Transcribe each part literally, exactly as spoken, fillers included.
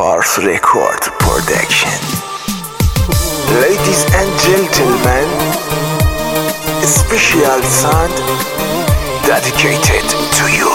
Ars Record Production. Ladies and gentlemen, a special sound dedicated to you.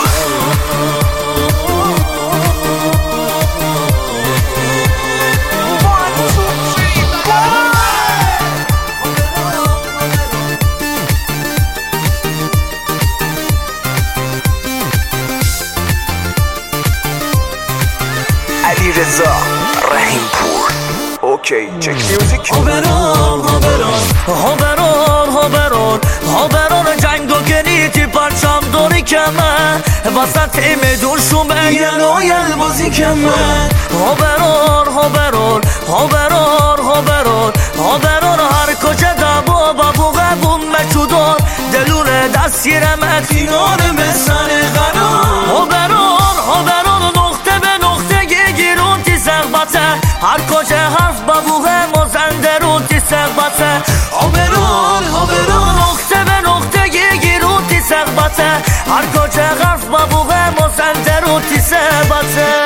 علی رضا رحیم پور. اوکی چک میوزیک. هوبران هوبران هوبران هوبران هوبران جنگ و گریتی پرچم دوری کمه وسط میدون شومه یلویل بازی کمه هوبران هوبران هوبران هوبران هوبران هر کجا دبا بابو قبون مچودان دلون دستگیرم اتینان مثل غرام هوبران هوبران نقطه به نقطه گیرون تی سقبته هر کجا حرف بابوه مزندرون تی سقبته هوبران هوبران نقطه به نقطه گیرون تی سقبته هر کجا حرف بابوه مزندرون تی سقبته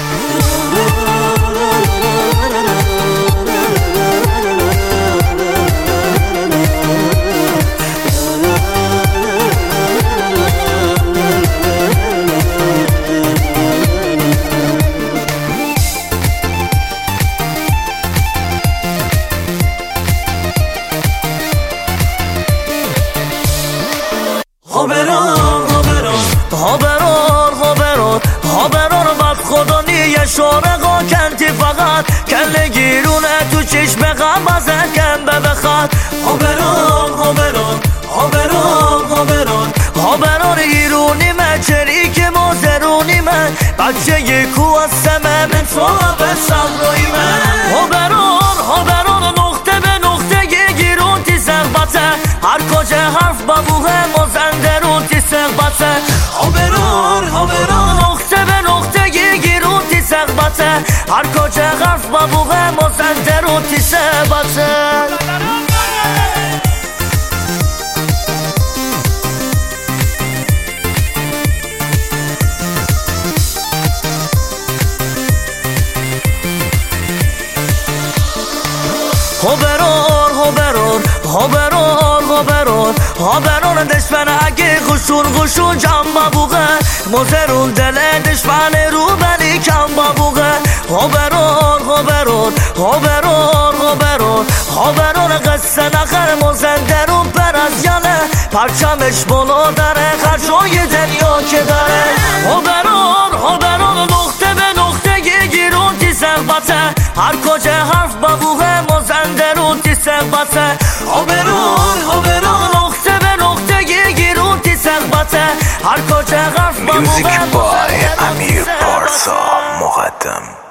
هوبران هوبران هوبران هوبران هوبران بد خدا نیه شارقا کنتی فقط کل گیرونه تو چشم غمازه کن ببخد هوبران هوبران هوبران هوبران هوبران ایرونی من چریک مازرونی من بچه یکو از سمه من صحب صبروی من هوبران هوبران نقطه به نقطه گیرون تی سقبته هر کجا حرف بابوه مزندرون تی سقبته هوبران هوبران نقطه به نقطه گیرون تی سقبته هر کجا حرف بابوه مزندرون تی سقبته هوبران هوبران هوبران هوبران هوبران دشمن اگه خوشون خوشون جمع بابوغه مزرون دل دشمن رو بلی کم بابوغه هوبران هوبران هوبران هوبران هوبران قصه نخر مزندرون پر از یاله پرچمش بالا داره خرشای دنیا که داره هوبران هوبران نقطه به نقطه گیرون تی سقبته هر کجا حرف بابوغه مزندرون تی سقبته هوبران هوبران نقطه به نقطه گیرون تی سقبته هر کجا حرف بابوغه میوزیک بای امیر پارسا مقدم.